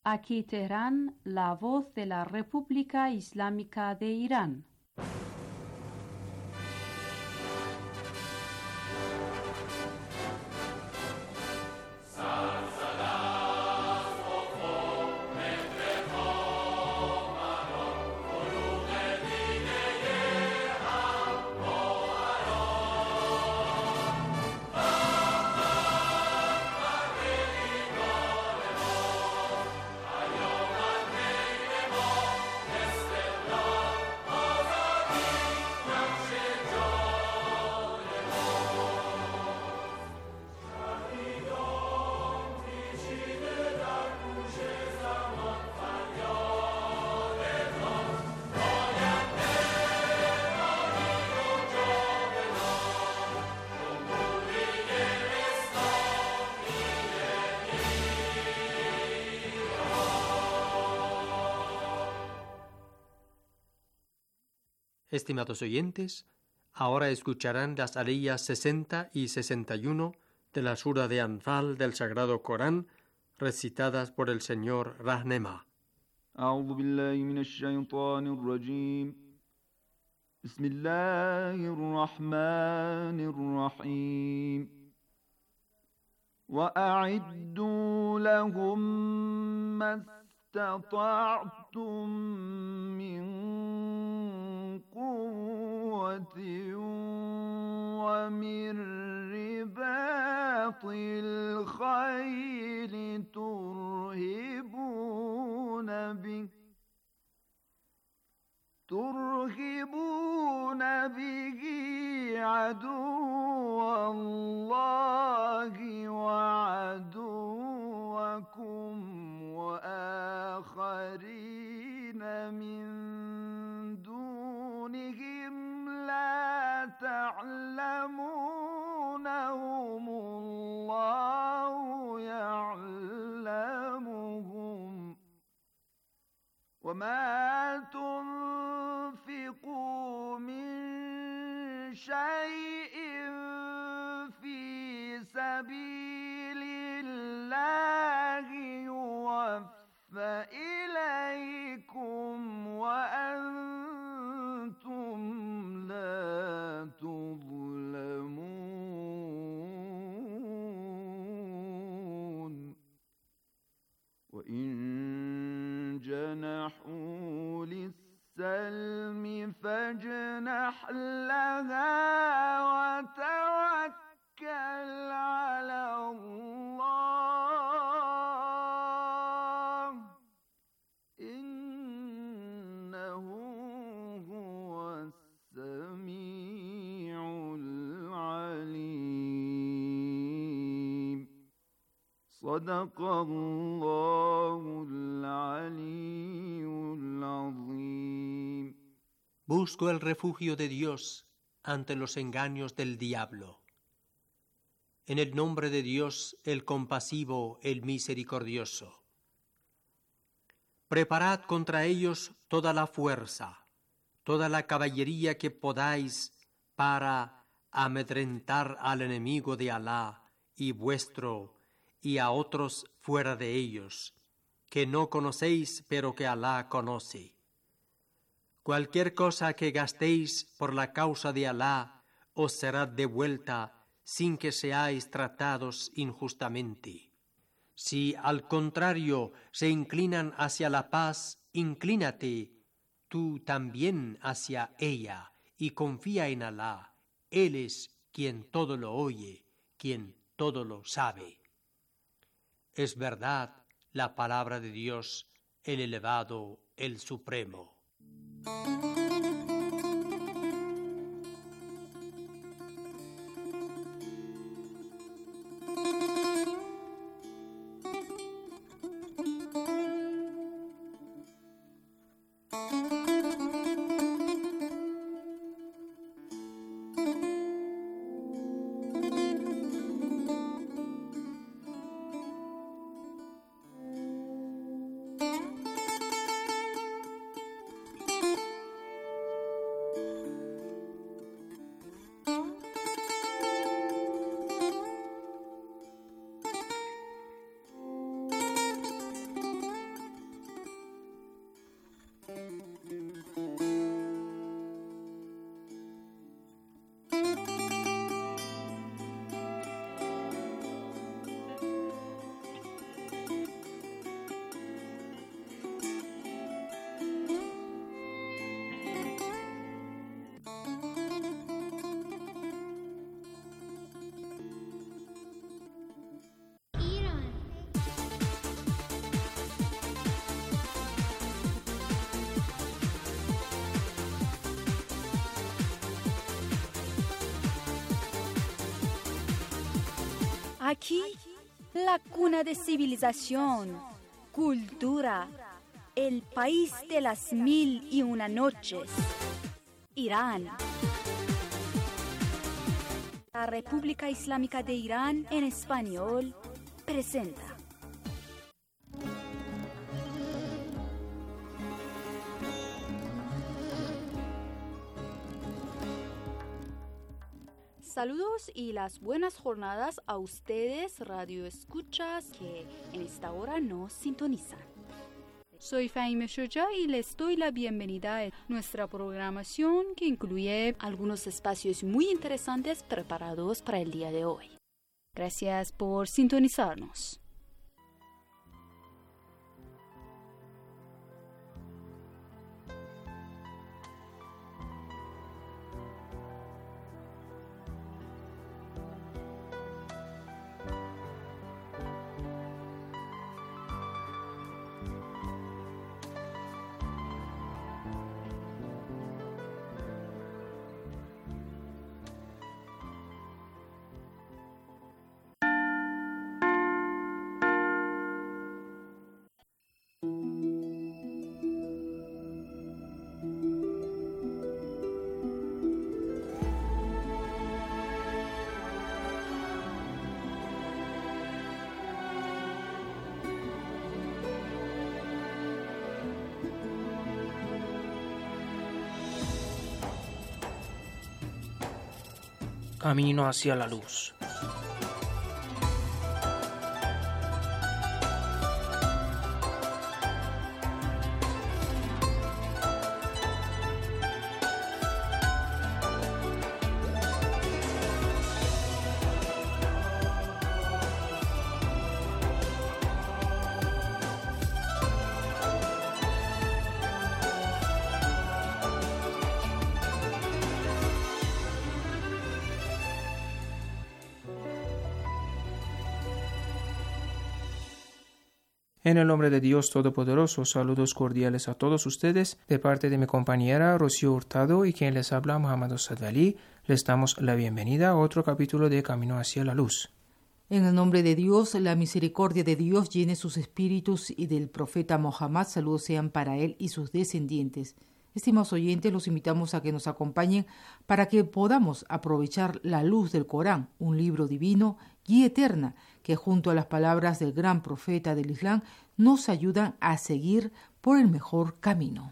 Aquí Teherán, la voz de la República Islámica de Irán. Estimados oyentes, ahora escucharán las aliyas 60 y 61 de la sura de Anfal del Sagrado Corán, recitadas por el señor Rahnema. أعوذ بالله من الشيطان الرجيم بسم الله الرحمن الرحيم وأعدوا لهم ما استطعتم من قوة ومن رباط الخيل ترهبون به عدو الله وعدوكم وآخرين من دونهم لا تعلمونهم الله يعلمهم وما تنفقوا من شيء في سبيل الله يوفى إليكم وأنتم لا تظلمون وإن جنحوا للسلم فاجنح لها وتوكل على الله إنه هو السميع العليم صدق الله العلي العظيم. Busco el refugio de Dios ante los engaños del diablo. En el nombre de Dios, el compasivo, el misericordioso. Preparad contra ellos toda la fuerza, toda la caballería que podáis para amedrentar al enemigo de Alá y vuestro y a otros fuera de ellos, que no conocéis pero que Alá conoce. Cualquier cosa que gastéis por la causa de Alá os será devuelta sin que seáis tratados injustamente. Si al contrario se inclinan hacia la paz, inclínate tú también hacia ella y confía en Alá. Él es quien todo lo oye, quien todo lo sabe. Es verdad la palabra de Dios, el elevado, el supremo. Aquí, la cuna de civilización, cultura, el país de las 1001 noches, Irán. La República Islámica de Irán en español presenta. Saludos y las buenas jornadas a ustedes, radio escuchas, que en esta hora nos sintonizan. Soy Fahime Shoja y les doy la bienvenida a nuestra programación que incluye algunos espacios muy interesantes preparados para el día de hoy. Gracias por sintonizarnos. Camino hacia la luz. En el nombre de Dios Todopoderoso, saludos cordiales a todos ustedes, de parte de mi compañera Rocío Hurtado y quien les habla, Muhammad Sadali. Les damos la bienvenida a otro capítulo de Camino hacia la Luz. En el nombre de Dios, la misericordia de Dios llene sus espíritus y del profeta Mohammed, saludos sean para él y sus descendientes. Estimados oyentes, los invitamos a que nos acompañen para que podamos aprovechar la luz del Corán, un libro divino, guía eterna, que junto a las palabras del gran profeta del Islam nos ayudan a seguir por el mejor camino.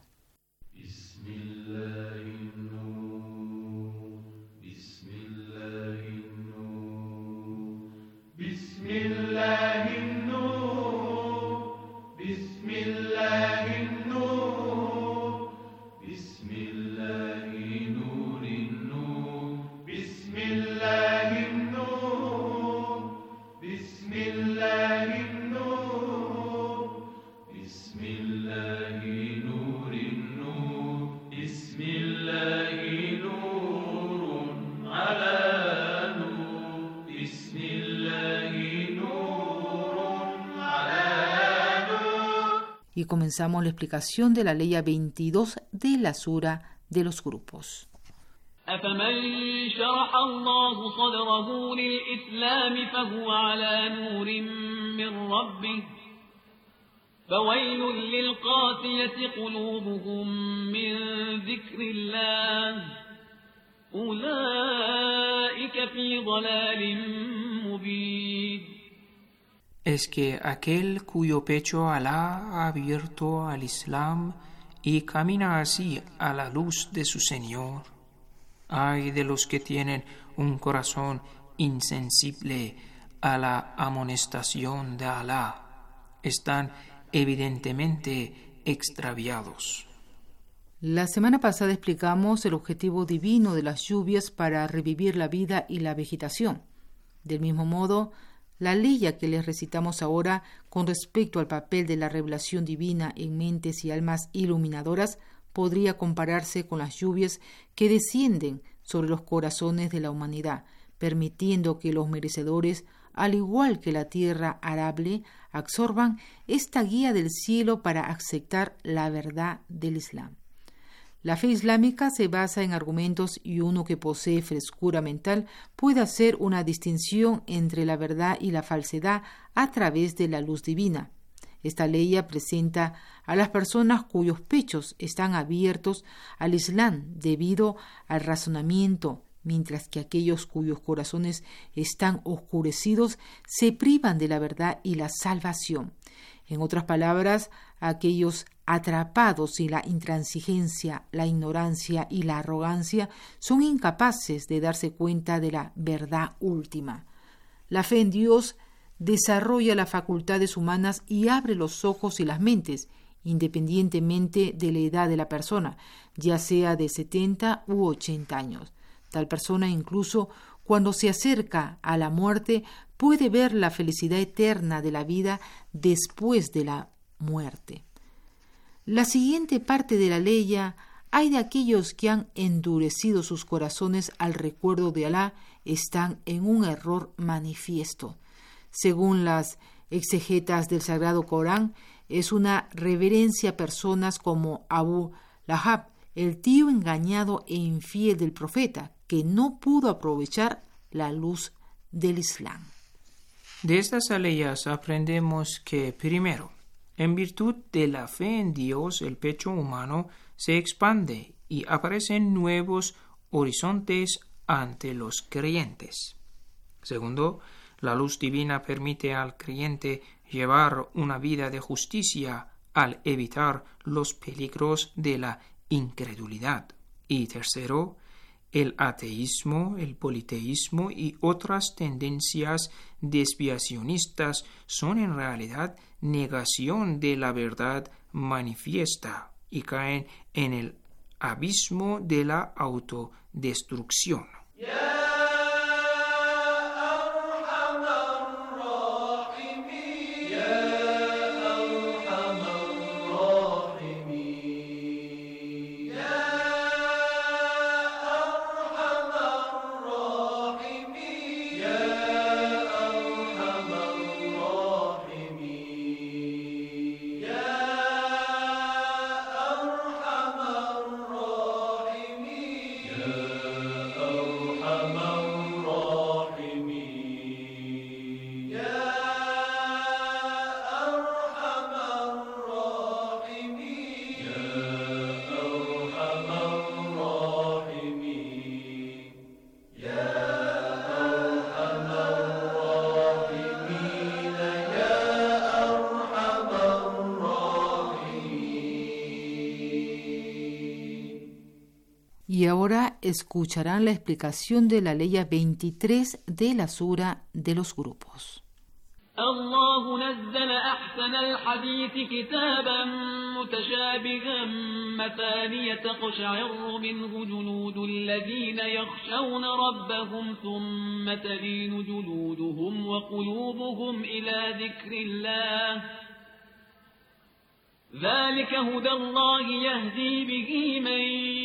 Y comenzamos la explicación de la ley 22 de la sura de los grupos. أفمن شرح الله صدره للإسلام فهو على نور من ربه فويل للقاسية قلوبهم من ذكر الله أولئك في ضلال مبين. Es que aquel cuyo pecho Alá ha abierto al Islam y camina así a la luz de su Señor. Ay de los que tienen un corazón insensible a la amonestación de Alá. Están evidentemente extraviados. La semana pasada explicamos el objetivo divino de las lluvias para revivir la vida y la vegetación. Del mismo modo, la ley que les recitamos ahora con respecto al papel de la revelación divina en mentes y almas iluminadoras podría compararse con las lluvias que descienden sobre los corazones de la humanidad, permitiendo que los merecedores, al igual que la tierra arable, absorban esta guía del cielo para aceptar la verdad del Islam. La fe islámica se basa en argumentos y uno que posee frescura mental puede hacer una distinción entre la verdad y la falsedad a través de la luz divina. Esta ley presenta a las personas cuyos pechos están abiertos al Islam debido al razonamiento, mientras que aquellos cuyos corazones están oscurecidos se privan de la verdad y la salvación. En otras palabras, aquellos atrapados en la intransigencia, la ignorancia y la arrogancia son incapaces de darse cuenta de la verdad última. La fe en Dios desarrolla las facultades humanas y abre los ojos y las mentes, independientemente de la edad de la persona, ya sea de 70 u 80 años. Tal persona, incluso cuando se acerca a la muerte, puede ver la felicidad eterna de la vida después de la muerte. La siguiente parte de la ley: hay de aquellos que han endurecido sus corazones al recuerdo de Alá, están en un error manifiesto. Según las exegetas del Sagrado Corán, es una reverencia a personas como Abu Lahab, el tío engañado e infiel del profeta, que no pudo aprovechar la luz del Islam. De estas aleyas aprendemos que, primero, en virtud de la fe en Dios, el pecho humano se expande y aparecen nuevos horizontes ante los creyentes. Segundo, la luz divina permite al creyente llevar una vida de justicia al evitar los peligros de la incredulidad. Y tercero, el ateísmo, el politeísmo y otras tendencias desviacionistas son en realidad negación de la verdad manifiesta y caen en el abismo de la autodestrucción. Y ahora escucharán la explicación de la ley 23 de la sura de los grupos. الله نزل أحسن الحديث كتابا متشابها مثانية تقشعر منه جلود الذين يخشون ربهم ثم تلين جلودهم وقلوبهم إلى ذكر الله ذلك هدى الله يهدي به من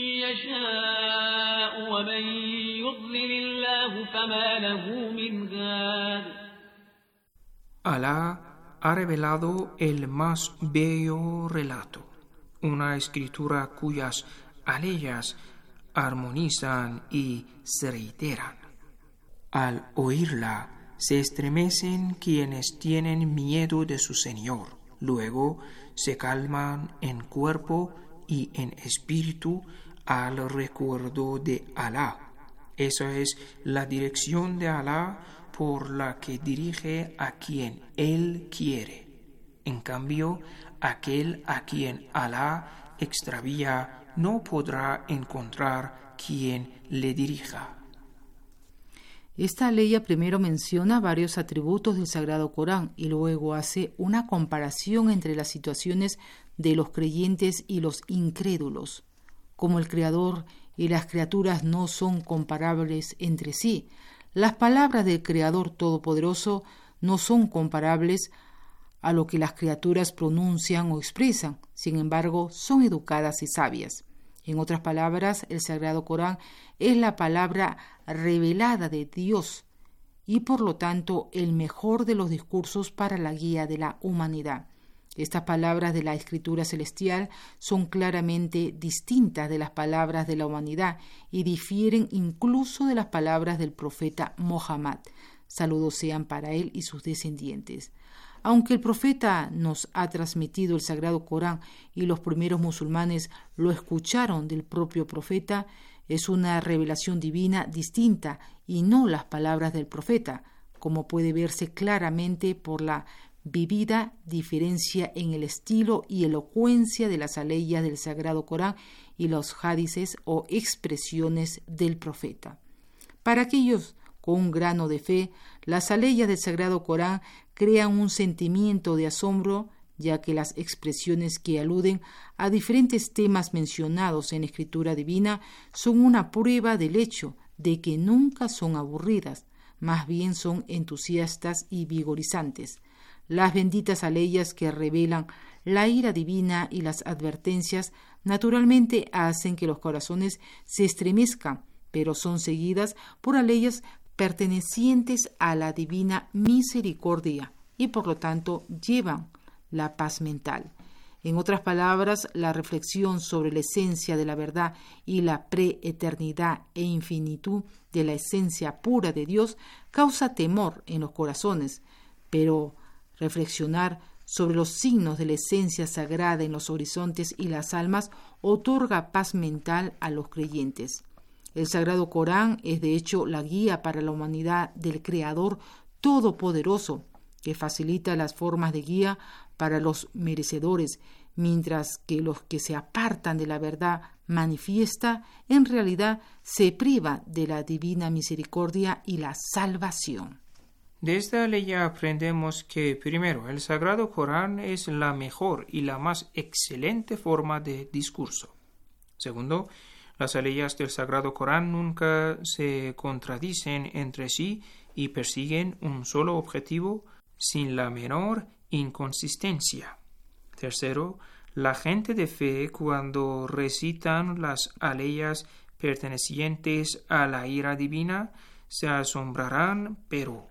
يشاء ومن يضلل الله فما له من هاد. Alá ha revelado el más bello relato, una escritura cuyas aleyas armonizan y se reiteran. Al oírla, se estremecen quienes tienen miedo de su Señor, luego se calman en cuerpo y en espíritu al recuerdo de Alá. Esa es la dirección de Alá por la que dirige a quien Él quiere. En cambio, aquel a quien Alá extravía no podrá encontrar quien le dirija. Esta ley primero menciona varios atributos del Sagrado Corán y luego hace una comparación entre las situaciones de los creyentes y los incrédulos. Como el Creador y las criaturas no son comparables entre sí, las palabras del Creador Todopoderoso no son comparables a lo que las criaturas pronuncian o expresan, sin embargo, son educadas y sabias. En otras palabras, el Sagrado Corán es la palabra revelada de Dios y, por lo tanto, el mejor de los discursos para la guía de la humanidad. Estas palabras de la Escritura celestial son claramente distintas de las palabras de la humanidad y difieren incluso de las palabras del profeta Mohammed. Saludos sean para él y sus descendientes. Aunque el profeta nos ha transmitido el Sagrado Corán y los primeros musulmanes lo escucharon del propio profeta, es una revelación divina distinta y no las palabras del profeta, como puede verse claramente por la vivida diferencia en el estilo y elocuencia de las aleyas del Sagrado Corán y los hadices o expresiones del profeta. Para aquellos con un grano de fe, las aleyas del Sagrado Corán crean un sentimiento de asombro, ya que las expresiones que aluden a diferentes temas mencionados en la Escritura Divina son una prueba del hecho de que nunca son aburridas, más bien son entusiastas y vigorizantes. Las benditas aleyas que revelan la ira divina y las advertencias naturalmente hacen que los corazones se estremezcan, pero son seguidas por aleyas pertenecientes a la divina misericordia y por lo tanto llevan la paz mental. En otras palabras, la reflexión sobre la esencia de la verdad y la preeternidad e infinitud de la esencia pura de Dios causa temor en los corazones, pero reflexionar sobre los signos de la esencia sagrada en los horizontes y las almas otorga paz mental a los creyentes. El Sagrado Corán es de hecho la guía para la humanidad del Creador Todopoderoso, que facilita las formas de guía para los merecedores, mientras que los que se apartan de la verdad manifiesta, en realidad se priva de la divina misericordia y la salvación. De esta ley aprendemos que, primero, el Sagrado Corán es la mejor y la más excelente forma de discurso. Segundo, las aleyas del Sagrado Corán nunca se contradicen entre sí y persiguen un solo objetivo sin la menor inconsistencia. Tercero, la gente de fe, cuando recitan las aleyas pertenecientes a la ira divina, se asombrarán, pero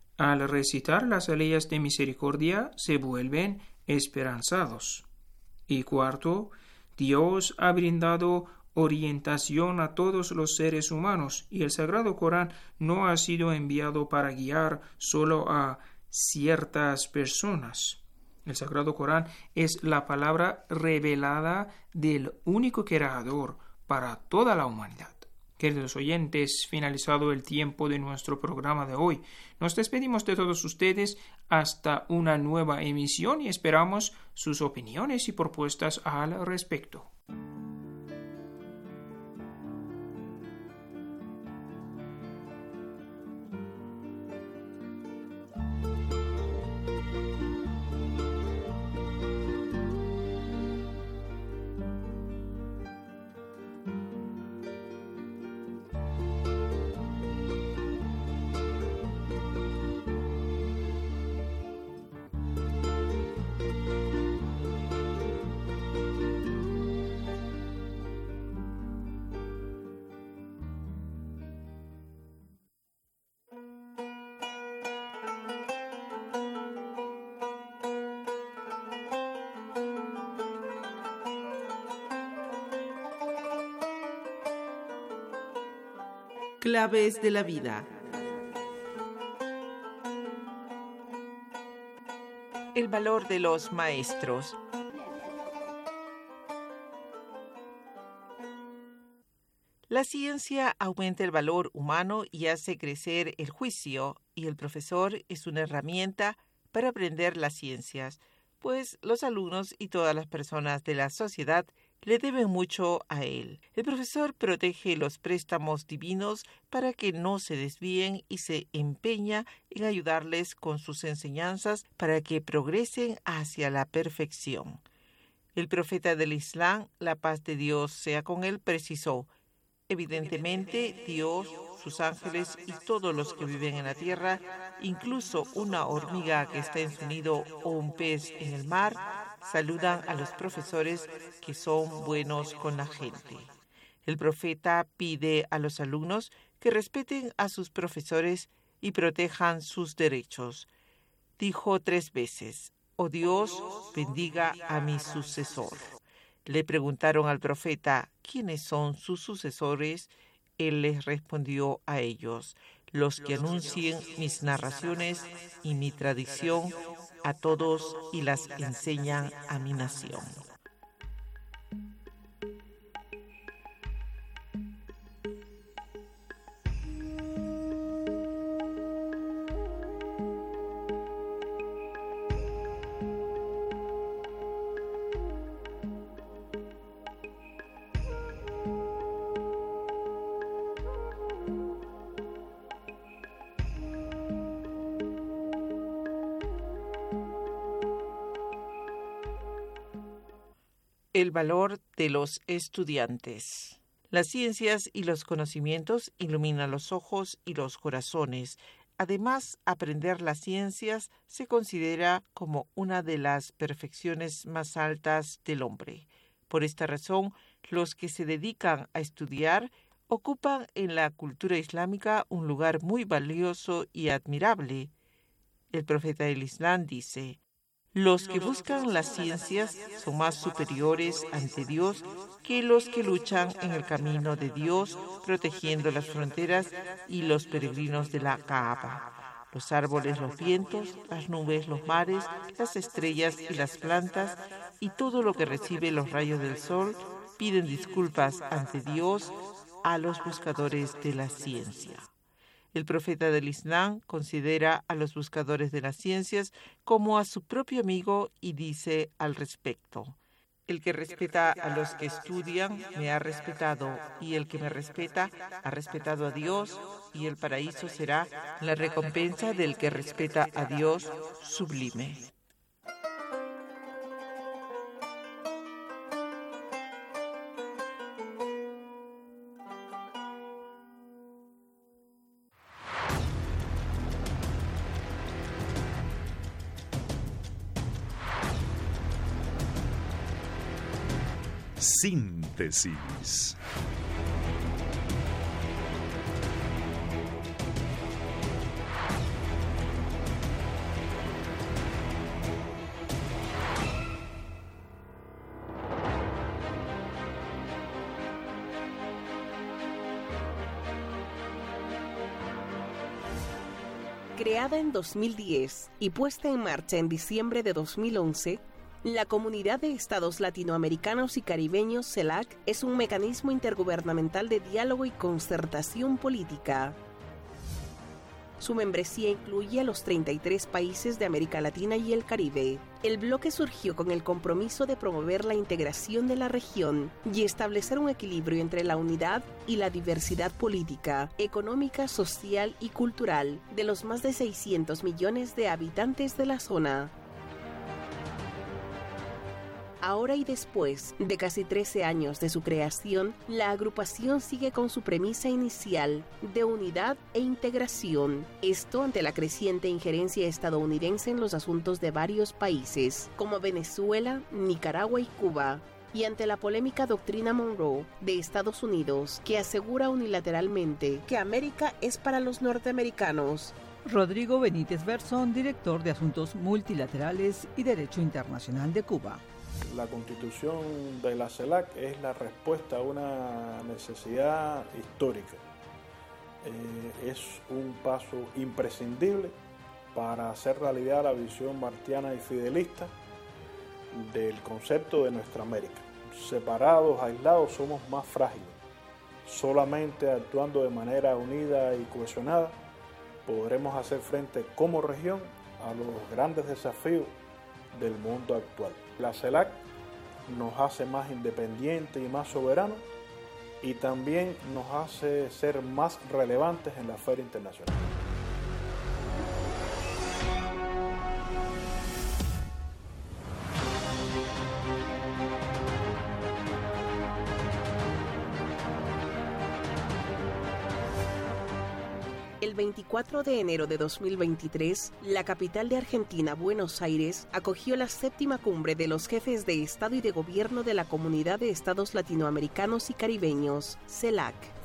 al recitar las aleyas de misericordia se vuelven esperanzados. Y cuarto, Dios ha brindado orientación a todos los seres humanos y el Sagrado Corán no ha sido enviado para guiar solo a ciertas personas. El Sagrado Corán es la palabra revelada del único Creador para toda la humanidad. Queridos oyentes, finalizado el tiempo de nuestro programa de hoy, nos despedimos de todos ustedes hasta una nueva emisión y esperamos sus opiniones y propuestas al respecto. Claves de la vida. El valor de los maestros. La ciencia aumenta el valor humano y hace crecer el juicio, y el profesor es una herramienta para aprender las ciencias, pues los alumnos y todas las personas de la sociedad le deben mucho a él. El profesor protege los préstamos divinos para que no se desvíen y se empeña en ayudarles con sus enseñanzas para que progresen hacia la perfección. El profeta del Islam, la paz de Dios sea con él, precisó: evidentemente, Dios, sus ángeles y todos los que viven en la tierra, incluso una hormiga que está en su nido o un pez en el mar, saludan a los profesores que son buenos con la gente. El profeta pide a los alumnos que respeten a sus profesores y protejan sus derechos. Dijo 3 veces: oh Dios, bendiga a mi sucesor. Le preguntaron al profeta quiénes son sus sucesores. Él les respondió a ellos: los que anuncien mis narraciones y mi tradición a todos y las enseñan a mi nación. El valor de los estudiantes. Las ciencias y los conocimientos iluminan los ojos y los corazones. Además, aprender las ciencias se considera como una de las perfecciones más altas del hombre. Por esta razón, los que se dedican a estudiar ocupan en la cultura islámica un lugar muy valioso y admirable. El profeta del Islam dice: los que buscan las ciencias son más superiores ante Dios que los que luchan en el camino de Dios, protegiendo las fronteras y los peregrinos de la Kaaba. Los árboles, los vientos, las nubes, los mares, las estrellas y las plantas, y todo lo que recibe los rayos del sol, piden disculpas ante Dios a los buscadores de la ciencia. El profeta del Islam considera a los buscadores de las ciencias como a su propio amigo y dice al respecto: el que respeta a los que estudian me ha respetado, y el que me respeta ha respetado a Dios, y el paraíso será la recompensa del que respeta a Dios sublime. Síntesis. Creada en 2010 y puesta en marcha en diciembre de 2011, la Comunidad de Estados Latinoamericanos y Caribeños, CELAC, es un mecanismo intergubernamental de diálogo y concertación política. Su membresía incluye a los 33 países de América Latina y el Caribe. El bloque surgió con el compromiso de promover la integración de la región y establecer un equilibrio entre la unidad y la diversidad política, económica, social y cultural de los más de 600 millones de habitantes de la zona. Ahora y después de casi 13 años de su creación, la agrupación sigue con su premisa inicial de unidad e integración. Esto ante la creciente injerencia estadounidense en los asuntos de varios países, como Venezuela, Nicaragua y Cuba, y ante la polémica doctrina Monroe de Estados Unidos, que asegura unilateralmente que América es para los norteamericanos. Rodrigo Benítez Berzón, director de Asuntos Multilaterales y Derecho Internacional de Cuba. La constitución de la CELAC es la respuesta a una necesidad histórica. Es un paso imprescindible para hacer realidad la visión martiana y fidelista del concepto de nuestra América. Separados, aislados, somos más frágiles. Solamente actuando de manera unida y cohesionada podremos hacer frente como región a los grandes desafíos del mundo actual. La CELAC nos hace más independientes y más soberanos y también nos hace ser más relevantes en la esfera internacional. El 24 de enero de 2023, la capital de Argentina, Buenos Aires, acogió la 7ª cumbre de los jefes de Estado y de Gobierno de la Comunidad de Estados Latinoamericanos y Caribeños, CELAC.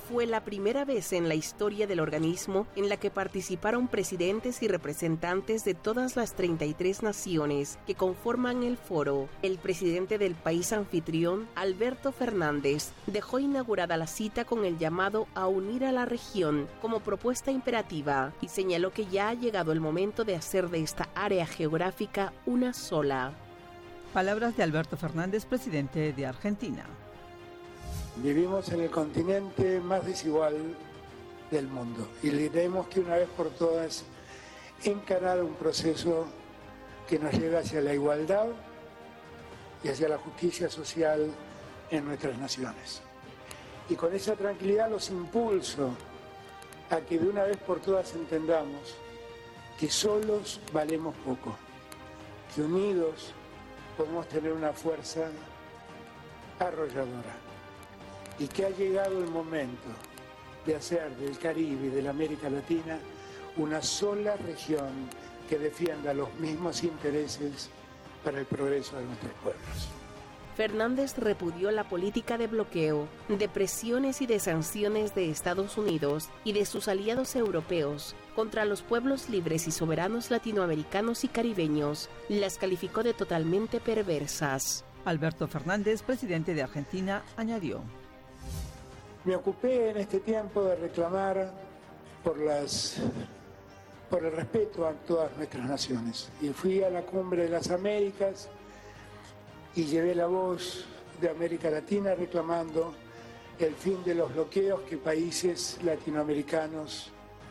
Fue la primera vez en la historia del organismo en la que participaron presidentes y representantes de todas las 33 naciones que conforman el foro. El presidente del país anfitrión, Alberto Fernández, dejó inaugurada la cita con el llamado a unir a la región como propuesta imperativa y señaló que ya ha llegado el momento de hacer de esta área geográfica una sola. Palabras de Alberto Fernández, presidente de Argentina. Vivimos en el continente más desigual del mundo y tenemos que una vez por todas encarar un proceso que nos lleve hacia la igualdad y hacia la justicia social en nuestras naciones. Y con esa tranquilidad los impulso a que de una vez por todas entendamos que solos valemos poco, que unidos podemos tener una fuerza arrolladora. Y que ha llegado el momento de hacer del Caribe y de la América Latina una sola región que defienda los mismos intereses para el progreso de nuestros pueblos. Fernández repudió la política de bloqueo, de presiones y de sanciones de Estados Unidos y de sus aliados europeos contra los pueblos libres y soberanos latinoamericanos y caribeños. Las calificó de totalmente perversas. Alberto Fernández, presidente de Argentina, añadió: Me ocupé en este tiempo de reclamar por el respeto a todas nuestras naciones. Y fui a la Cumbre de las Américas y llevé la voz de América Latina reclamando el fin de los bloqueos que países latinoamericanos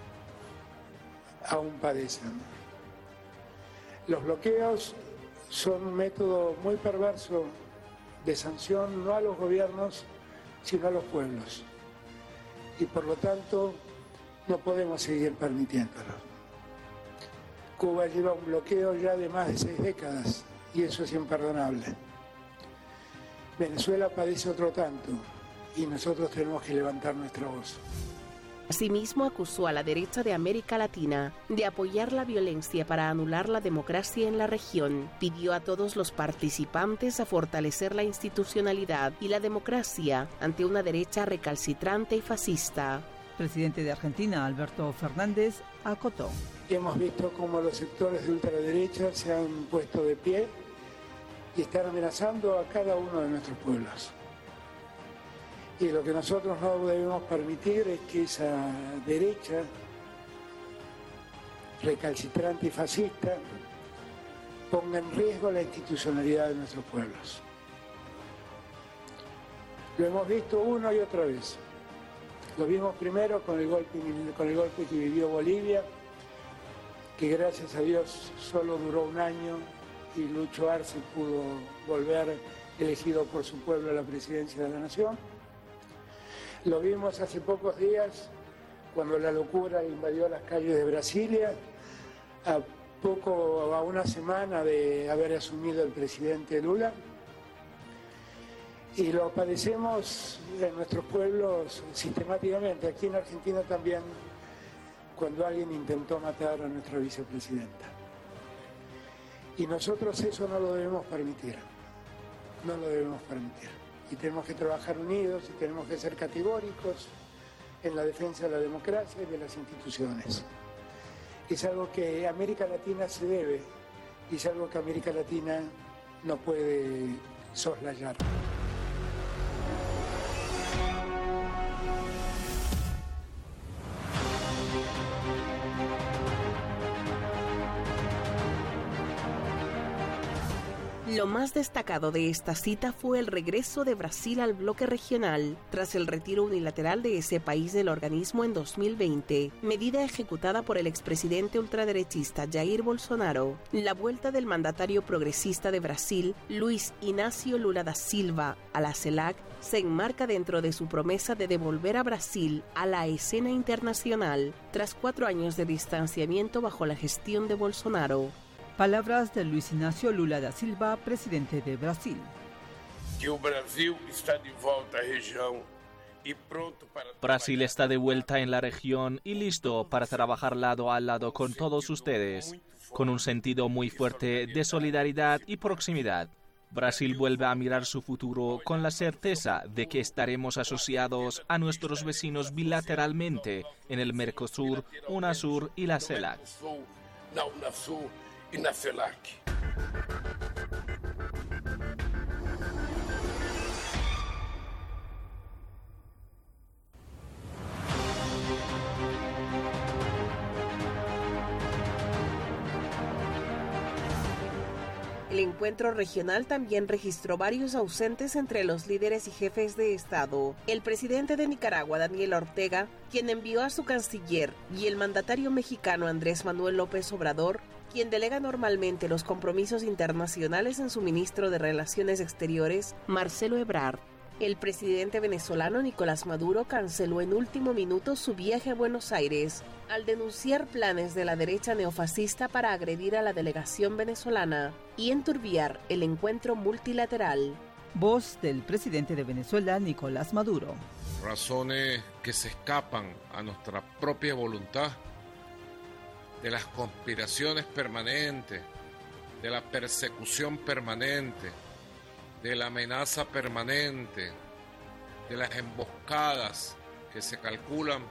aún padecen. Los bloqueos son un método muy perverso de sanción no a los gobiernos, sino a los pueblos. Y por lo tanto, no podemos seguir permitiéndolo. Cuba lleva un bloqueo ya de más de 6 décadas y eso es imperdonable. Venezuela padece otro tanto y nosotros tenemos que levantar nuestra voz. Asimismo, acusó a la derecha de América Latina de apoyar la violencia para anular la democracia en la región. Pidió a todos los participantes a fortalecer la institucionalidad y la democracia ante una derecha recalcitrante y fascista. El presidente de Argentina, Alberto Fernández, acotó: Hemos visto cómo los sectores de ultraderecha se han puesto de pie y están amenazando a cada uno de nuestros pueblos. Y lo que nosotros no debemos permitir es que esa derecha recalcitrante y fascista ponga en riesgo la institucionalidad de nuestros pueblos. Lo hemos visto una y otra vez. Lo vimos primero con el golpe que vivió Bolivia, que gracias a Dios solo duró un año y Lucho Arce pudo volver elegido por su pueblo a la presidencia de la Nación. Lo vimos hace pocos días cuando la locura invadió las calles de Brasilia, a una semana de haber asumido el presidente Lula. Y lo padecemos en nuestros pueblos sistemáticamente, aquí en Argentina también, cuando alguien intentó matar a nuestra vicepresidenta. Y nosotros eso no lo debemos permitir, no lo debemos permitir. Y tenemos que trabajar unidos y tenemos que ser categóricos en la defensa de la democracia y de las instituciones. Es algo que América Latina se debe y es algo que América Latina no puede soslayar. Lo más destacado de esta cita fue el regreso de Brasil al bloque regional, tras el retiro unilateral de ese país del organismo en 2020, medida ejecutada por el expresidente ultraderechista Jair Bolsonaro. La vuelta del mandatario progresista de Brasil, Luiz Inácio Lula da Silva, a la CELAC, se enmarca dentro de su promesa de devolver a Brasil a la escena internacional, tras 4 años de distanciamiento bajo la gestión de Bolsonaro. Palabras de Luiz Inácio Lula da Silva, presidente de Brasil. Brasil está de vuelta en la región y listo para trabajar lado a lado con todos ustedes, con un sentido muy fuerte de solidaridad y proximidad. Brasil vuelve a mirar su futuro con la certeza de que estaremos asociados a nuestros vecinos bilateralmente en el Mercosur, UNASUR y la CELAC. El encuentro regional también registró varios ausentes entre los líderes y jefes de Estado. El presidente de Nicaragua, Daniel Ortega, quien envió a su canciller, y el mandatario mexicano Andrés Manuel López Obrador, quien delega normalmente los compromisos internacionales en su ministro de Relaciones Exteriores, Marcelo Ebrard. El presidente venezolano Nicolás Maduro canceló en último minuto su viaje a Buenos Aires al denunciar planes de la derecha neofascista para agredir a la delegación venezolana y enturbiar el encuentro multilateral. Voz del presidente de Venezuela, Nicolás Maduro. Razones que se escapan a nuestra propia voluntad, de las conspiraciones permanentes, de la persecución permanente, de la amenaza permanente, de las emboscadas que se calculan,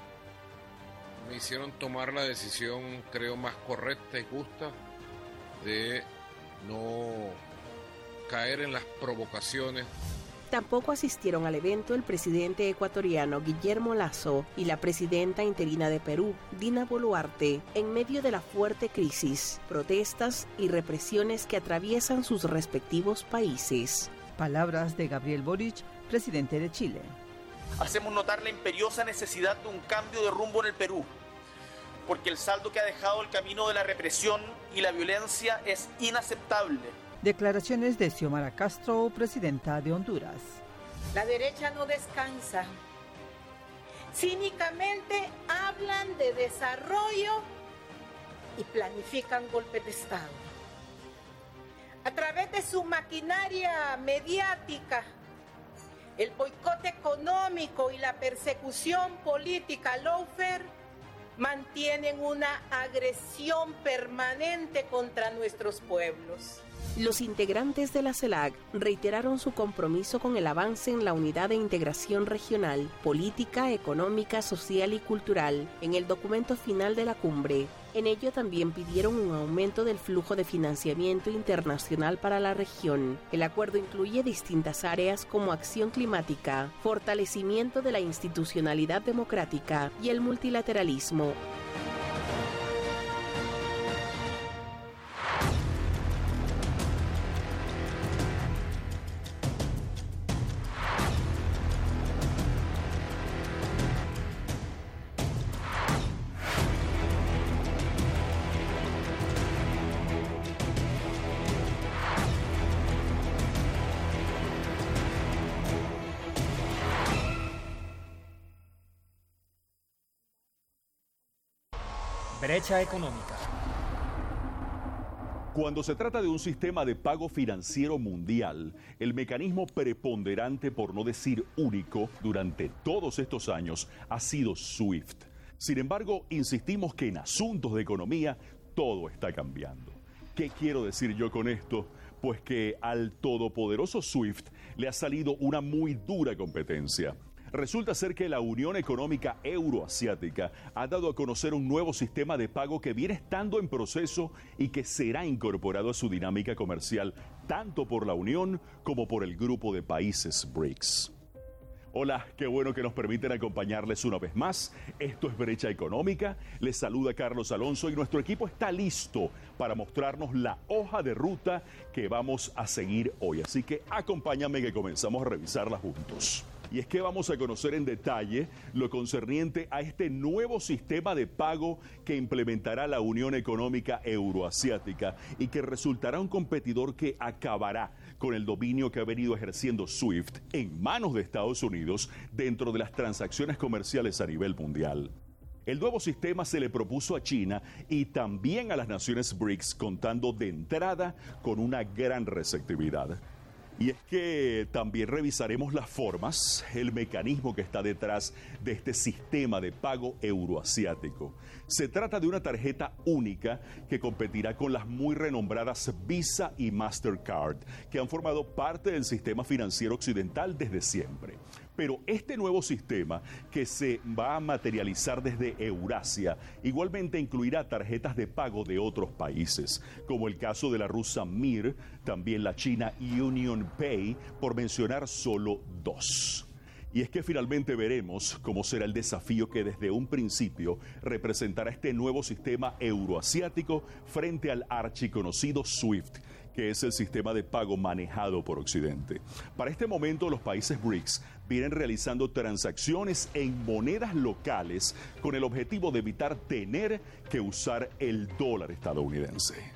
me hicieron tomar la decisión, creo, más correcta y justa de no caer en las provocaciones. Tampoco asistieron al evento el presidente ecuatoriano Guillermo Lasso y la presidenta interina de Perú, Dina Boluarte, en medio de la fuerte crisis, protestas y represiones que atraviesan sus respectivos países. Palabras de Gabriel Boric, presidente de Chile. Hacemos notar la imperiosa necesidad de un cambio de rumbo en el Perú, porque el saldo que ha dejado el camino de la represión y la violencia es inaceptable. Declaraciones de Xiomara Castro, presidenta de Honduras. La derecha no descansa. Cínicamente hablan de desarrollo y planifican golpes de Estado. A través de su maquinaria mediática, el boicot económico y la persecución política lawfare mantienen una agresión permanente contra nuestros pueblos. Los integrantes de la CELAC reiteraron su compromiso con el avance en la unidad de integración regional, política, económica, social y cultural en el documento final de la cumbre. En ello también pidieron un aumento del flujo de financiamiento internacional para la región. El acuerdo incluye distintas áreas como acción climática, fortalecimiento de la institucionalidad democrática y el multilateralismo. Brecha económica. Cuando se trata de un sistema de pago financiero mundial, el mecanismo preponderante, por no decir único, durante todos estos años ha sido SWIFT. Sin embargo, insistimos que en asuntos de economía todo está cambiando. ¿Qué quiero decir yo con esto? Pues que al todopoderoso SWIFT le ha salido una muy dura competencia. Resulta ser que la Unión Económica Euroasiática ha dado a conocer un nuevo sistema de pago que viene estando en proceso y que será incorporado a su dinámica comercial tanto por la Unión como por el grupo de países BRICS. Hola, qué bueno que nos permiten acompañarles una vez más. Esto es Brecha Económica. Les saluda Carlos Alonso y nuestro equipo está listo para mostrarnos la hoja de ruta que vamos a seguir hoy. Así que acompáñame que comenzamos a revisarla juntos. Y es que vamos a conocer en detalle lo concerniente a este nuevo sistema de pago que implementará la Unión Económica Euroasiática y que resultará un competidor que acabará con el dominio que ha venido ejerciendo SWIFT en manos de Estados Unidos dentro de las transacciones comerciales a nivel mundial. El nuevo sistema se le propuso a China y también a las naciones BRICS, contando de entrada con una gran receptividad. Y es que también revisaremos las formas, el mecanismo que está detrás de este sistema de pago euroasiático. Se trata de una tarjeta única que competirá con las muy renombradas Visa y Mastercard, que han formado parte del sistema financiero occidental desde siempre. Pero este nuevo sistema, que se va a materializar desde Eurasia, igualmente incluirá tarjetas de pago de otros países, como el caso de la rusa Mir, también la china UnionPay, por mencionar solo dos. Y es que finalmente veremos cómo será el desafío que desde un principio representará este nuevo sistema euroasiático frente al archiconocido SWIFT, que es el sistema de pago manejado por Occidente. Para este momento, los países BRICS vienen realizando transacciones en monedas locales con el objetivo de evitar tener que usar el dólar estadounidense.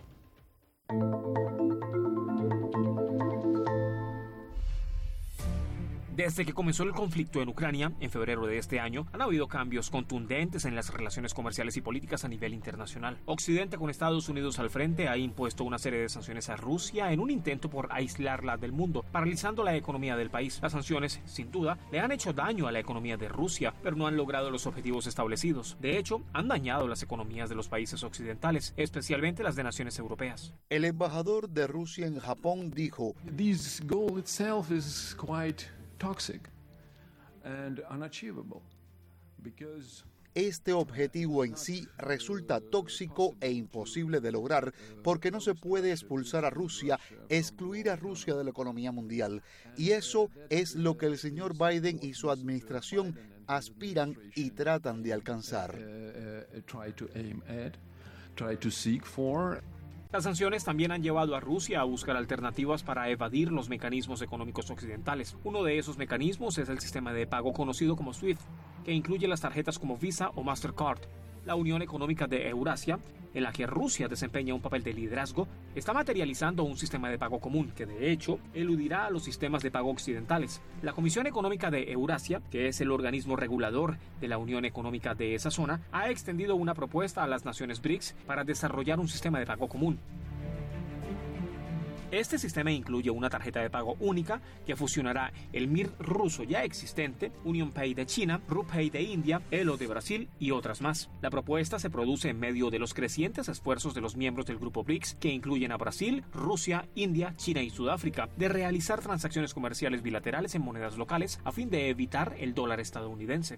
Desde que comenzó el conflicto en Ucrania, en febrero de este año, han habido cambios contundentes en las relaciones comerciales y políticas a nivel internacional. Occidente, con Estados Unidos al frente, ha impuesto una serie de sanciones a Rusia en un intento por aislarla del mundo, paralizando la economía del país. Las sanciones, sin duda, le han hecho daño a la economía de Rusia, pero no han logrado los objetivos establecidos. De hecho, han dañado las economías de los países occidentales, especialmente las de naciones europeas. El embajador de Rusia en Japón dijo: This goal itself is quite toxic and unachievable because este objetivo en sí resulta tóxico e imposible de lograr porque no se puede expulsar a Rusia, excluir a Rusia de la economía mundial. Y eso es lo que el señor Biden y su administración aspiran y tratan de alcanzar. Las sanciones también han llevado a Rusia a buscar alternativas para evadir los mecanismos económicos occidentales. Uno de esos mecanismos es el sistema de pago conocido como SWIFT, que incluye las tarjetas como Visa o Mastercard. La Unión Económica de Eurasia, en la que Rusia desempeña un papel de liderazgo, está materializando un sistema de pago común que, de hecho, eludirá a los sistemas de pago occidentales. La Comisión Económica de Eurasia, que es el organismo regulador de la Unión Económica de esa zona, ha extendido una propuesta a las naciones BRICS para desarrollar un sistema de pago común. Este sistema incluye una tarjeta de pago única que fusionará el MIR ruso ya existente, UnionPay de China, RuPay de India, Elo de Brasil y otras más. La propuesta se produce en medio de los crecientes esfuerzos de los miembros del grupo BRICS, que incluyen a Brasil, Rusia, India, China y Sudáfrica, de realizar transacciones comerciales bilaterales en monedas locales a fin de evitar el dólar estadounidense.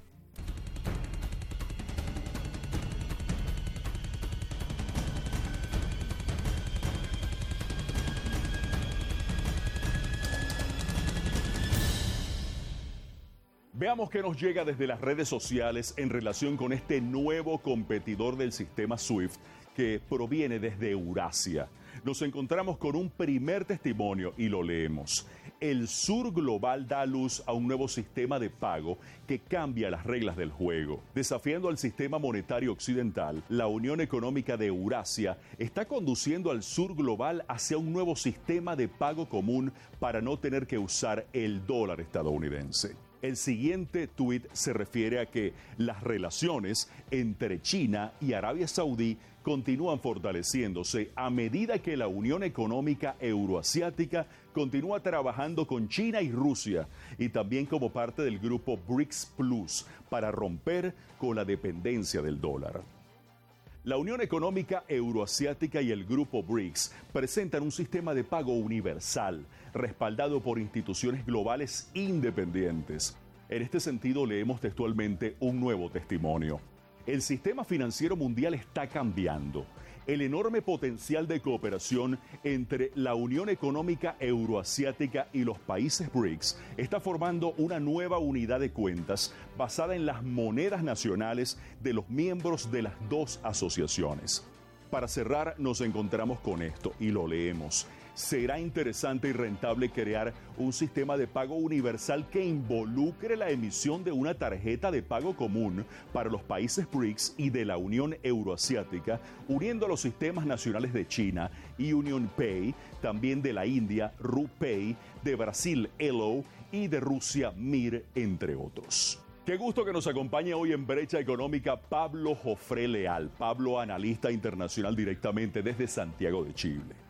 Veamos qué nos llega desde las redes sociales en relación con este nuevo competidor del sistema SWIFT que proviene desde Eurasia. Nos encontramos con un primer testimonio y lo leemos. El sur global da luz a un nuevo sistema de pago que cambia las reglas del juego. Desafiando al sistema monetario occidental, la Unión Económica de Eurasia está conduciendo al sur global hacia un nuevo sistema de pago común para no tener que usar el dólar estadounidense. El siguiente tuit se refiere a que las relaciones entre China y Arabia Saudí continúan fortaleciéndose a medida que la Unión Económica Euroasiática continúa trabajando con China y Rusia y también como parte del grupo BRICS Plus para romper con la dependencia del dólar. La Unión Económica Euroasiática y el grupo BRICS presentan un sistema de pago universal, respaldado por instituciones globales independientes. En este sentido, leemos textualmente un nuevo testimonio. El sistema financiero mundial está cambiando. El enorme potencial de cooperación entre la Unión Económica Euroasiática y los países BRICS está formando una nueva unidad de cuentas basada en las monedas nacionales de los miembros de las dos asociaciones. Para cerrar, nos encontramos con esto y lo leemos. Será interesante y rentable crear un sistema de pago universal que involucre la emisión de una tarjeta de pago común para los países BRICS y de la Unión Euroasiática, uniendo los sistemas nacionales de China y UnionPay, también de la India, RuPay, de Brasil, Elo y de Rusia, Mir, entre otros. Qué gusto que nos acompañe hoy en Brecha Económica Pablo Jofré Leal. Pablo, analista internacional directamente desde Santiago de Chile.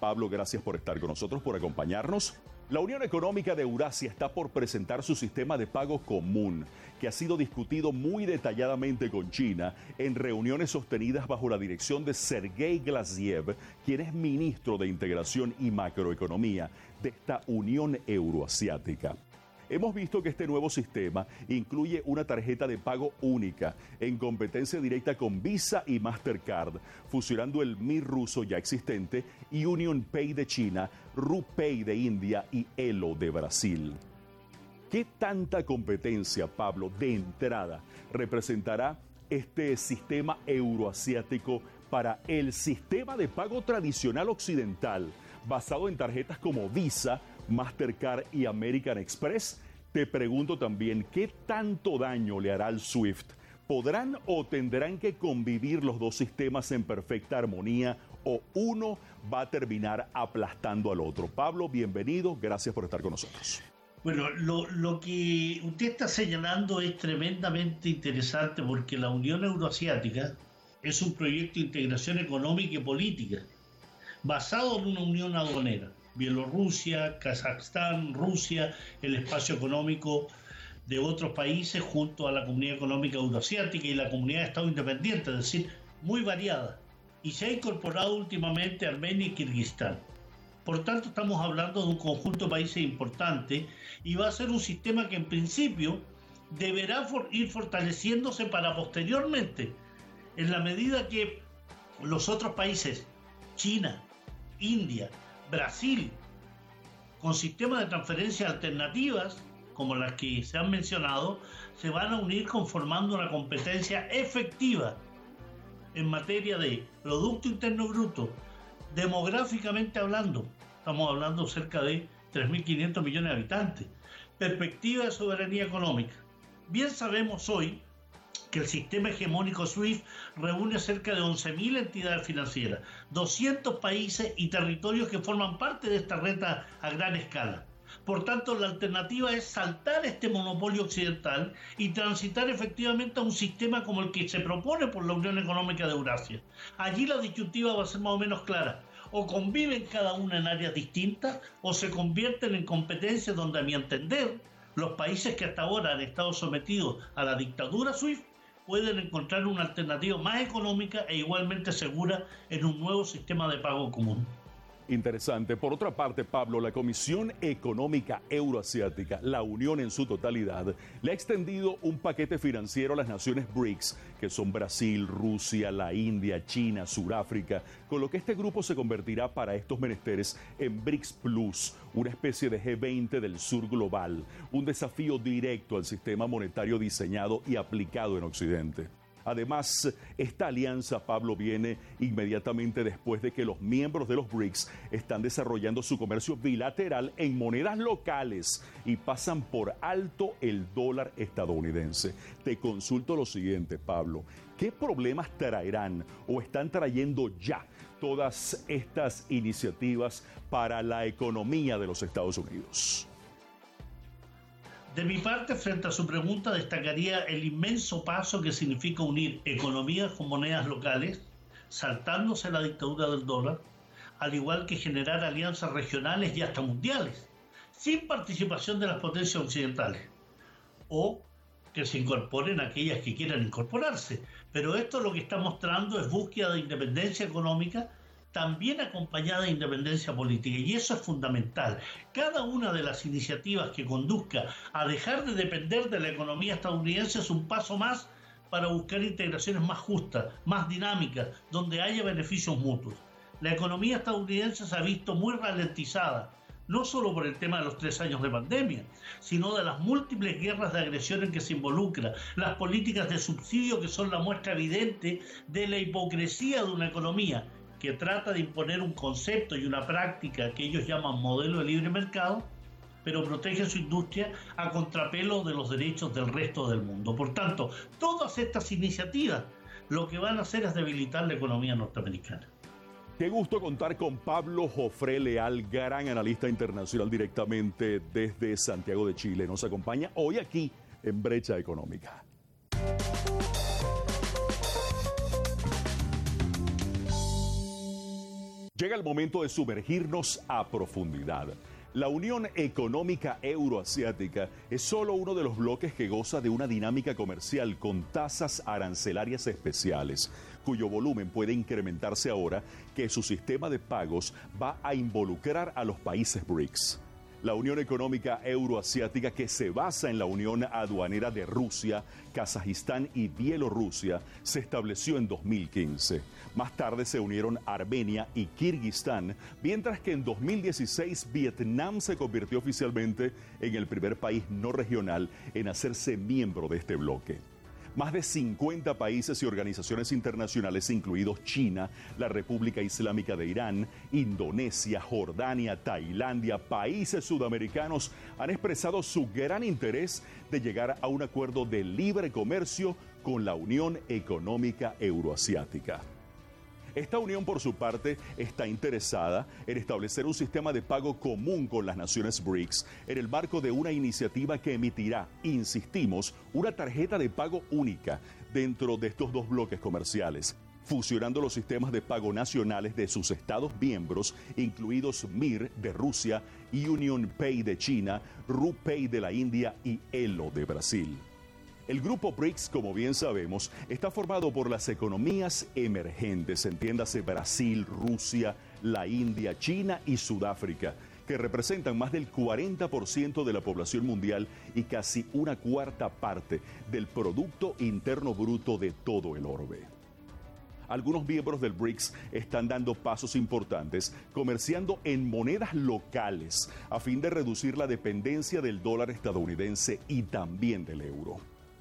Pablo, gracias por estar con nosotros, por acompañarnos. La Unión Económica de Eurasia está por presentar su sistema de pago común, que ha sido discutido muy detalladamente con China en reuniones sostenidas bajo la dirección de Sergei Glaziev, quien es ministro de Integración y Macroeconomía de esta Unión Euroasiática. Hemos visto que este nuevo sistema incluye una tarjeta de pago única en competencia directa con Visa y Mastercard, fusionando el MIR ruso ya existente y Union Pay de China, RuPay de India y Elo de Brasil. ¿Qué tanta competencia, Pablo, de entrada representará este sistema euroasiático para el sistema de pago tradicional occidental, basado en tarjetas como Visa, Mastercard y American Express? Te pregunto también, ¿qué tanto daño le hará al SWIFT? ¿Podrán o tendrán que convivir los dos sistemas en perfecta armonía o uno va a terminar aplastando al otro? Pablo, bienvenido, gracias por estar con nosotros. Bueno, lo que usted está señalando es tremendamente interesante porque la Unión Euroasiática es un proyecto de integración económica y política basado en una unión aduanera. Bielorrusia, Kazajstán, Rusia, el espacio económico de otros países junto a la Comunidad Económica Euroasiática y la Comunidad de Estados Independientes, es decir, muy variada. Y se ha incorporado últimamente Armenia y Kirguistán. Por tanto, estamos hablando de un conjunto de países importante y va a ser un sistema que en principio deberá ir fortaleciéndose para posteriormente, en la medida que los otros países, China, India, Brasil, con sistemas de transferencia alternativas, como las que se han mencionado, se van a unir conformando una competencia efectiva en materia de Producto Interno Bruto. Demográficamente hablando, estamos hablando cerca de 3.500 millones de habitantes. Perspectiva de soberanía económica. Bien sabemos hoy que el sistema hegemónico SWIFT reúne cerca de 11.000 entidades financieras, 200 países y territorios que forman parte de esta red a gran escala. Por tanto, la alternativa es saltar este monopolio occidental y transitar efectivamente a un sistema como el que se propone por la Unión Económica de Eurasia. Allí la disyuntiva va a ser más o menos clara. O conviven cada una en áreas distintas o se convierten en competencias donde, a mi entender, los países que hasta ahora han estado sometidos a la dictadura SWIFT pueden encontrar una alternativa más económica e igualmente segura en un nuevo sistema de pago común. Interesante. Por otra parte, Pablo, la Comisión Económica Euroasiática, la Unión en su totalidad, le ha extendido un paquete financiero a las naciones BRICS, que son Brasil, Rusia, la India, China, Sudáfrica, con lo que este grupo se convertirá para estos menesteres en BRICS Plus, una especie de G20 del sur global, un desafío directo al sistema monetario diseñado y aplicado en Occidente. Además, esta alianza, Pablo, viene inmediatamente después de que los miembros de los BRICS están desarrollando su comercio bilateral en monedas locales y pasan por alto el dólar estadounidense. Te consulto lo siguiente, Pablo. ¿Qué problemas traerán o están trayendo ya todas estas iniciativas para la economía de los Estados Unidos? De mi parte, frente a su pregunta, destacaría el inmenso paso que significa unir economías con monedas locales, saltándose la dictadura del dólar, al igual que generar alianzas regionales y hasta mundiales, sin participación de las potencias occidentales, o que se incorporen aquellas que quieran incorporarse. Pero esto lo que está mostrando es búsqueda de independencia económica, también acompañada de independencia política, y eso es fundamental. Cada una de las iniciativas que conduzca a dejar de depender de la economía estadounidense es un paso más para buscar integraciones más justas, más dinámicas, donde haya beneficios mutuos. La economía estadounidense se ha visto muy ralentizada, no solo por el tema de los 3 años de pandemia, sino de las múltiples guerras de agresión en que se involucra, las políticas de subsidio que son la muestra evidente de la hipocresía de una economía que trata de imponer un concepto y una práctica que ellos llaman modelo de libre mercado, pero protege su industria a contrapelo de los derechos del resto del mundo. Por tanto, todas estas iniciativas lo que van a hacer es debilitar la economía norteamericana. Qué gusto contar con Pablo Jofré Leal, gran analista internacional directamente desde Santiago de Chile. Nos acompaña hoy aquí en Brecha Económica. Llega el momento de sumergirnos a profundidad. La Unión Económica Euroasiática es solo uno de los bloques que goza de una dinámica comercial con tasas arancelarias especiales, cuyo volumen puede incrementarse ahora que su sistema de pagos va a involucrar a los países BRICS. La Unión Económica Euroasiática, que se basa en la Unión Aduanera de Rusia, Kazajistán y Bielorrusia, se estableció en 2015. Más tarde se unieron Armenia y Kirguistán, mientras que en 2016 Vietnam se convirtió oficialmente en el primer país no regional en hacerse miembro de este bloque. Más de 50 países y organizaciones internacionales, incluidos China, la República Islámica de Irán, Indonesia, Jordania, Tailandia, países sudamericanos, han expresado su gran interés de llegar a un acuerdo de libre comercio con la Unión Económica Euroasiática. Esta unión, por su parte, está interesada en establecer un sistema de pago común con las naciones BRICS en el marco de una iniciativa que emitirá, insistimos, una tarjeta de pago única dentro de estos dos bloques comerciales, fusionando los sistemas de pago nacionales de sus estados miembros, incluidos MIR de Rusia, Union Pay de China, RuPay de la India y ELO de Brasil. El grupo BRICS, como bien sabemos, está formado por las economías emergentes, entiéndase Brasil, Rusia, la India, China y Sudáfrica, que representan más del 40% de la población mundial y casi una cuarta parte del Producto Interno Bruto de todo el orbe. Algunos miembros del BRICS están dando pasos importantes comerciando en monedas locales a fin de reducir la dependencia del dólar estadounidense y también del euro.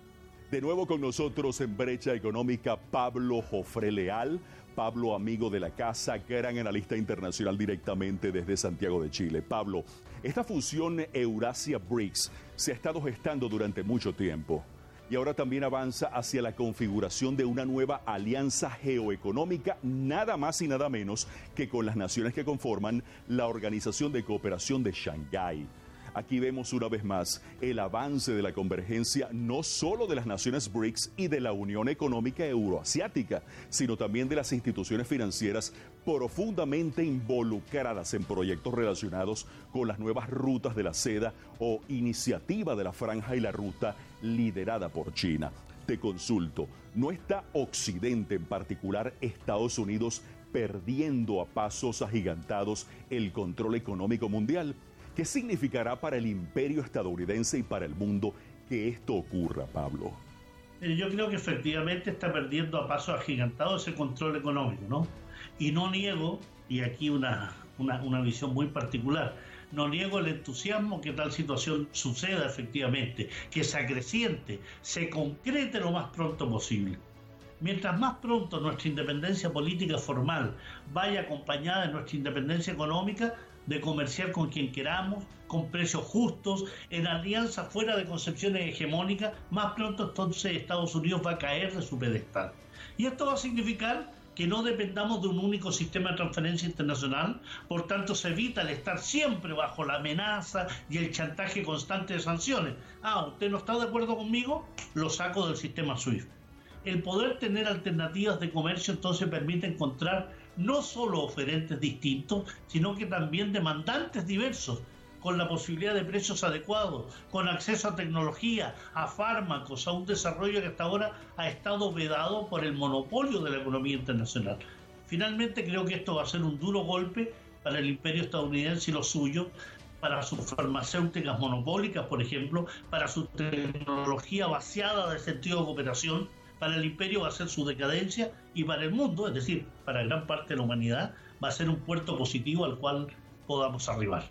De nuevo con nosotros en Brecha Económica, Pablo Jofré Leal. Pablo, amigo de la casa, gran analista internacional directamente desde Santiago de Chile. Pablo, esta fusión Eurasia-BRICS se ha estado gestando durante mucho tiempo y ahora también avanza hacia la configuración de una nueva alianza geoeconómica, nada más y nada menos que con las naciones que conforman la Organización de Cooperación de Shanghái. Aquí vemos una vez más el avance de la convergencia no solo de las naciones BRICS y de la Unión Económica Euroasiática, sino también de las instituciones financieras profundamente involucradas en proyectos relacionados con las nuevas rutas de la seda o iniciativa de la Franja y la Ruta liderada por China. Te consulto, ¿no está Occidente, en particular Estados Unidos, perdiendo a pasos agigantados el control económico mundial? ¿Qué significará para el imperio estadounidense y para el mundo que esto ocurra, Pablo? Yo creo que efectivamente está perdiendo a pasos agigantados ese control económico, ¿no? Y no niego, y aquí una visión muy particular, no niego el entusiasmo que tal situación suceda efectivamente, que se acreciente, se concrete lo más pronto posible. Mientras más pronto nuestra independencia política formal vaya acompañada de nuestra independencia económica, de comerciar con quien queramos, con precios justos, en alianza fuera de concepciones hegemónicas, más pronto entonces Estados Unidos va a caer de su pedestal. Y esto va a significar que no dependamos de un único sistema de transferencia internacional, por tanto se evita el estar siempre bajo la amenaza y el chantaje constante de sanciones. ¿Usted no está de acuerdo conmigo? Lo saco del sistema SWIFT. El poder tener alternativas de comercio entonces permite encontrar no solo oferentes distintos, sino que también demandantes diversos, con la posibilidad de precios adecuados, con acceso a tecnología, a fármacos, a un desarrollo que hasta ahora ha estado vedado por el monopolio de la economía internacional. Finalmente creo que esto va a ser un duro golpe para el imperio estadounidense y los suyos, para sus farmacéuticas monopólicas, por ejemplo, para su tecnología vaciada de sentido de cooperación. Para el imperio va a ser su decadencia y para el mundo, es decir, para gran parte de la humanidad, va a ser un puerto positivo al cual podamos arribar.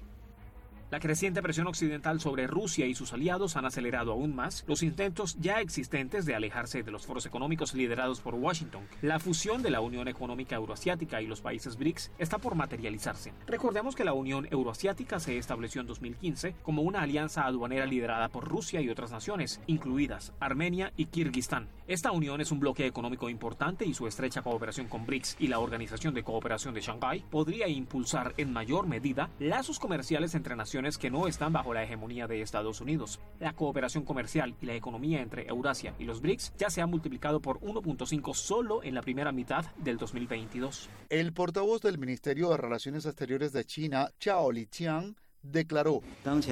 La creciente presión occidental sobre Rusia y sus aliados han acelerado aún más los intentos ya existentes de alejarse de los foros económicos liderados por Washington. La fusión de la Unión Económica Euroasiática y los países BRICS está por materializarse. Recordemos que la Unión Euroasiática se estableció en 2015 como una alianza aduanera liderada por Rusia y otras naciones, incluidas Armenia y Kirguistán. Esta unión es un bloque económico importante y su estrecha cooperación con BRICS y la Organización de Cooperación de Shanghái podría impulsar en mayor medida lazos comerciales entre naciones regiones que no están bajo la hegemonía de Estados Unidos. La cooperación comercial y la economía entre Eurasia y los BRICS ya se ha multiplicado por 1.5 solo en la primera mitad del 2022. El portavoz del Ministerio de Relaciones Exteriores de China, Zhao Liqiang, declaró: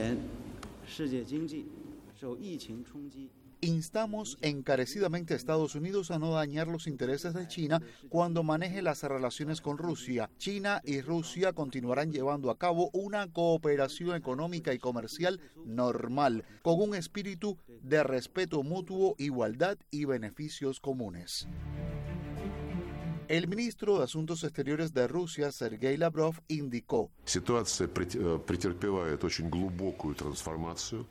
instamos encarecidamente a Estados Unidos a no dañar los intereses de China cuando maneje las relaciones con Rusia. China y Rusia continuarán llevando a cabo una cooperación económica y comercial normal, con un espíritu de respeto mutuo, igualdad y beneficios comunes. El ministro de Asuntos Exteriores de Rusia, Sergei Lavrov, indicó: Ситуация претерпевает очень глубокую трансформацию.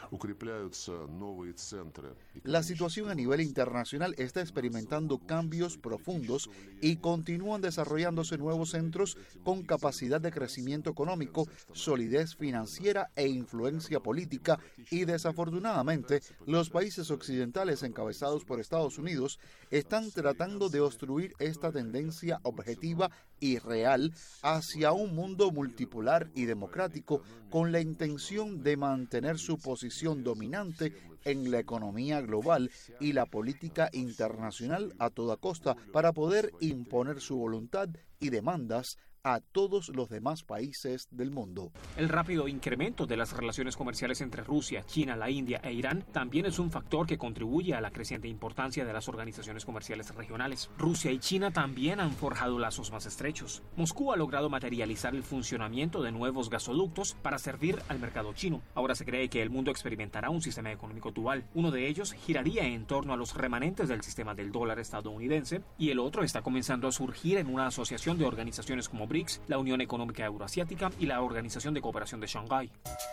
La situación a nivel internacional está experimentando cambios profundos y continúan desarrollándose nuevos centros con capacidad de crecimiento económico, solidez financiera e influencia política, y desafortunadamente los países occidentales encabezados por Estados Unidos están tratando de obstruir esta tendencia objetiva y real hacia un mundo multipolar y democrático, con la intención de mantener su posición dominante en la economía global y la política internacional a toda costa, para poder imponer su voluntad y demandas a todos los demás países del mundo. El rápido incremento de las relaciones comerciales entre Rusia, China, la India e Irán también es un factor que contribuye a la creciente importancia de las organizaciones comerciales regionales. Rusia y China también han forjado lazos más estrechos. Moscú ha logrado materializar el funcionamiento de nuevos gasoductos para servir al mercado chino. Ahora se cree que el mundo experimentará un sistema económico dual. Uno de ellos giraría en torno a los remanentes del sistema del dólar estadounidense y el otro está comenzando a surgir en una asociación de organizaciones como BRICS, la Unión Económica Euroasiática y la Organización de Cooperación de Shanghái.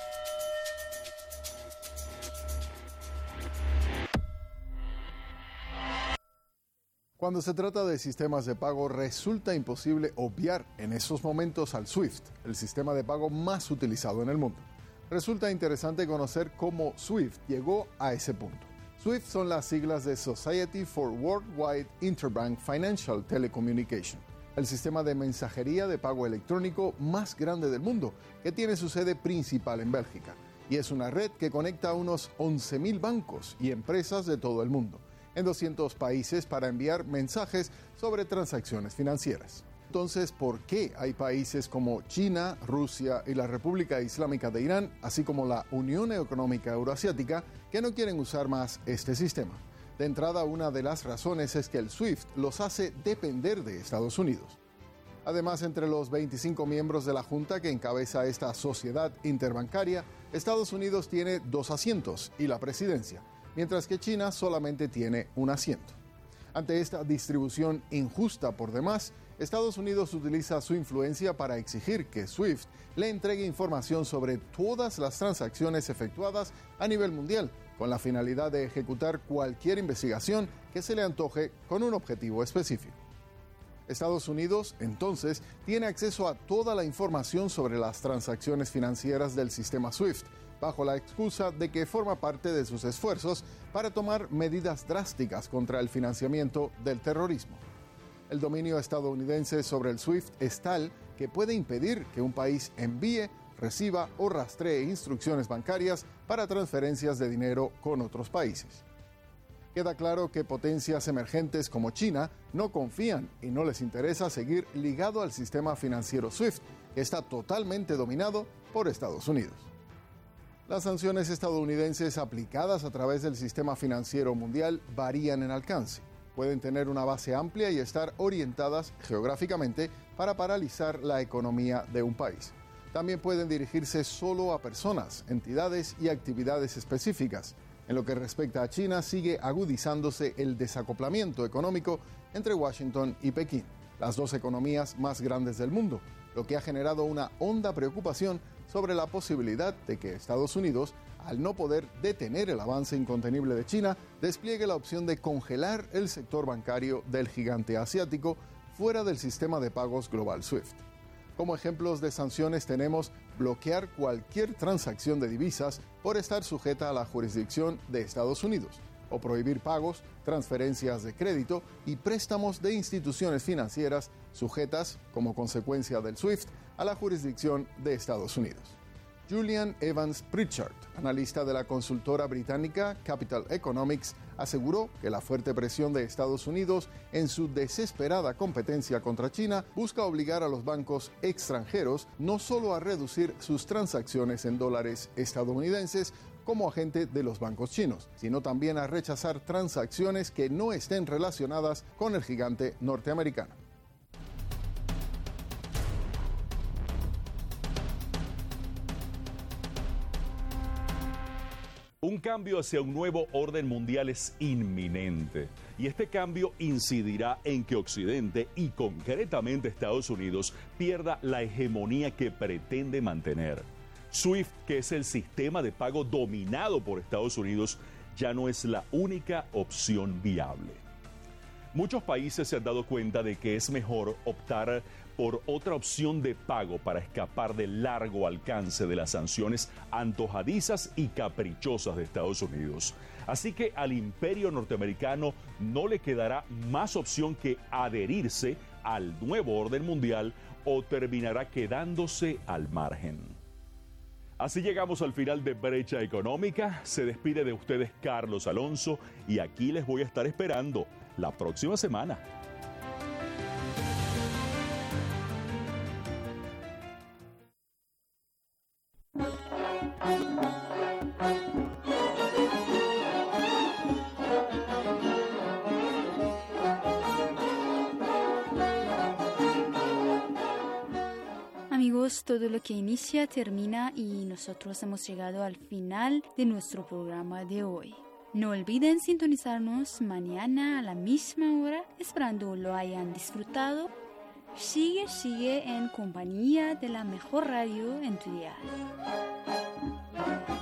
Cuando se trata de sistemas de pago, resulta imposible obviar en esos momentos al SWIFT, el sistema de pago más utilizado en el mundo. Resulta interesante conocer cómo SWIFT llegó a ese punto. SWIFT son las siglas de Society for Worldwide Interbank Financial Telecommunication, el sistema de mensajería de pago electrónico más grande del mundo, que tiene su sede principal en Bélgica, y es una red que conecta a unos 11.000 bancos y empresas de todo el mundo, en 200 países, para enviar mensajes sobre transacciones financieras. Entonces, ¿por qué hay países como China, Rusia y la República Islámica de Irán, así como la Unión Económica Euroasiática, que no quieren usar más este sistema? De entrada, una de las razones es que el SWIFT los hace depender de Estados Unidos. Además, entre los 25 miembros de la Junta que encabeza esta sociedad interbancaria, Estados Unidos tiene 2 asientos y la presidencia, mientras que China solamente tiene un asiento. Ante esta distribución injusta por demás, Estados Unidos utiliza su influencia para exigir que SWIFT le entregue información sobre todas las transacciones efectuadas a nivel mundial, con la finalidad de ejecutar cualquier investigación que se le antoje con un objetivo específico. Estados Unidos, entonces, tiene acceso a toda la información sobre las transacciones financieras del sistema SWIFT, bajo la excusa de que forma parte de sus esfuerzos para tomar medidas drásticas contra el financiamiento del terrorismo. El dominio estadounidense sobre el SWIFT es tal que puede impedir que un país envíe, reciba o rastree instrucciones bancarias para transferencias de dinero con otros países. Queda claro que potencias emergentes como China no confían y no les interesa seguir ligado al sistema financiero SWIFT, que está totalmente dominado por Estados Unidos. Las sanciones estadounidenses aplicadas a través del sistema financiero mundial varían en alcance. Pueden tener una base amplia y estar orientadas geográficamente para paralizar la economía de un país. También pueden dirigirse solo a personas, entidades y actividades específicas. En lo que respecta a China, sigue agudizándose el desacoplamiento económico entre Washington y Pekín, las dos economías más grandes del mundo, lo que ha generado una honda preocupación sobre la posibilidad de que Estados Unidos, al no poder detener el avance incontenible de China, despliegue la opción de congelar el sector bancario del gigante asiático fuera del sistema de pagos global SWIFT. Como ejemplos de sanciones tenemos bloquear cualquier transacción de divisas por estar sujeta a la jurisdicción de Estados Unidos, o prohibir pagos, transferencias de crédito y préstamos de instituciones financieras sujetas, como consecuencia del SWIFT, a la jurisdicción de Estados Unidos. Julian Evans Pritchard, analista de la consultora británica Capital Economics, aseguró que la fuerte presión de Estados Unidos en su desesperada competencia contra China busca obligar a los bancos extranjeros no solo a reducir sus transacciones en dólares estadounidenses como agente de los bancos chinos, sino también a rechazar transacciones que no estén relacionadas con el gigante norteamericano. Un cambio hacia un nuevo orden mundial es inminente y este cambio incidirá en que Occidente y concretamente Estados Unidos pierda la hegemonía que pretende mantener. SWIFT, que es el sistema de pago dominado por Estados Unidos, ya no es la única opción viable. Muchos países se han dado cuenta de que es mejor optar por otra opción de pago para escapar del largo alcance de las sanciones antojadizas y caprichosas de Estados Unidos. Así que al imperio norteamericano no le quedará más opción que adherirse al nuevo orden mundial o terminará quedándose al margen. Así llegamos al final de Brecha Económica. Se despide de ustedes Carlos Alonso y aquí les voy a estar esperando la próxima semana. Amigos, todo lo que inicia termina y nosotros hemos llegado al final de nuestro programa de hoy. No olviden sintonizarnos mañana a la misma hora, esperando lo hayan disfrutado. Sigue en compañía de la mejor radio en tu dial.